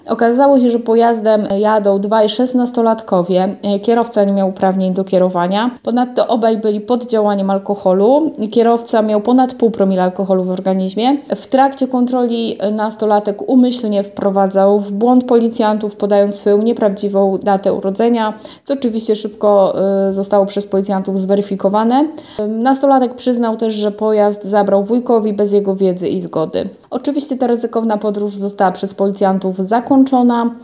Okazało się, że pojazdem jadą dwaj 16-latkowie. Kierowca nie miał uprawnień do kierowania. Ponadto obaj byli pod działaniem alkoholu. Kierowca miał ponad 0,5 promila alkoholu w organizmie. W trakcie kontroli nastolatek umyślnie wprowadzał w błąd policjantów, podając swoją nieprawdziwą datę urodzenia, co oczywiście szybko zostało przez policjantów zweryfikowane. Nastolatek przyznał też, że pojazd zabrał wujkowi bez jego wiedzy i zgody. Oczywiście ta ryzykowna podróż została przez policjantów zakończona.